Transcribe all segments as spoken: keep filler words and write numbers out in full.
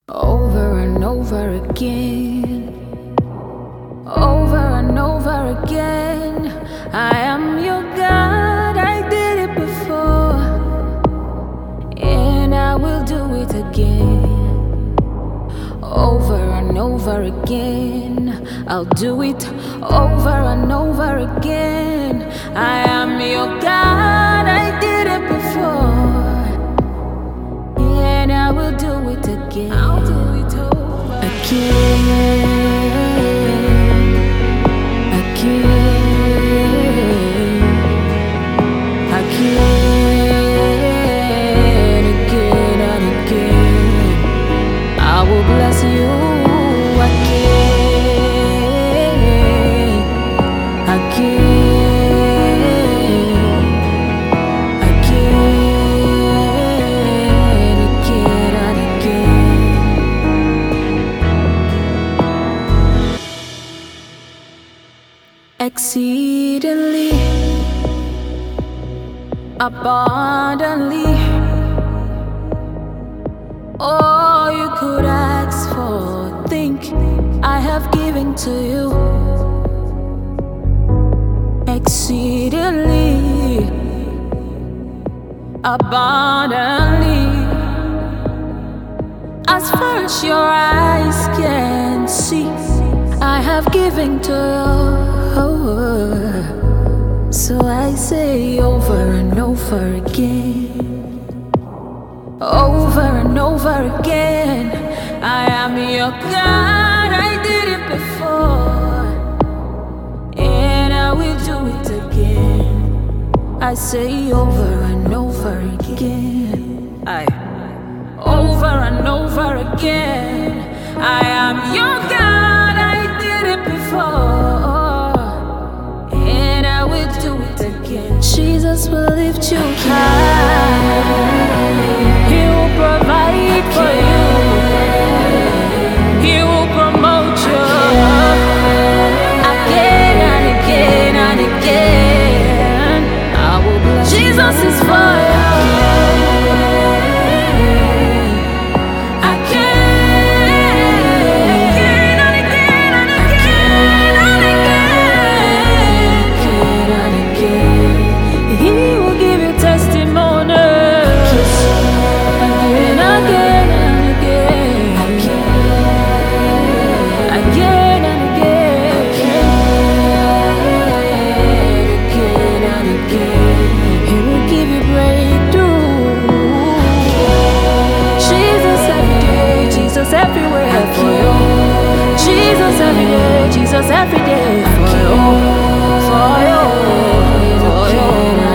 Over and over again, over and over again. I am your God, I did it before, and I will do it again. Over and over again, I'll do it over and over again. I am your God, I did it before, and I will do it again. I'll do it over again, again, again, again and again. I will bless you again, again, again, again and again. Exceedingly, abundantly, all you could ask for, think I have given to you. Exceedingly, abundantly, as far as your eyes can see, I have given to you. So I say over and over again, over and over again, I am your God, I did it before, and I will do it again. I say over and over again, I over and over again, I am your God, I did it before, and I will do it again. Jesus will lift you high, He will provide for you, He will promote you again and again and again. I will bless you. Jesus is for you. Everywhere for you, Jesus every day, Jesus every day for you, for you, for you.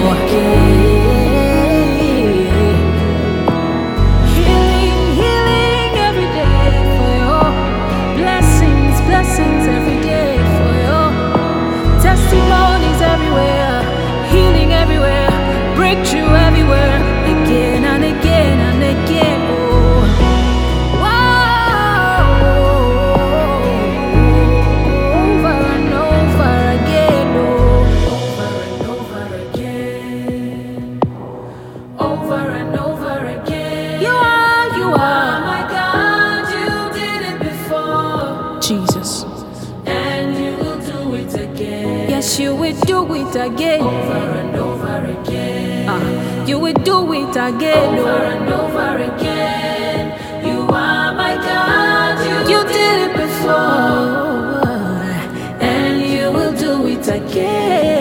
Healing, healing every day for you, blessings, blessings every day for you, testimonies everywhere, healing everywhere, breakthrough everywhere, again and again and again. Oh. Jesus, and you will do it again. Yes, you will do it again. Over and over again. Ah, you will do it again. Over and over again. You are my God. You, you did it before, and you will do it again.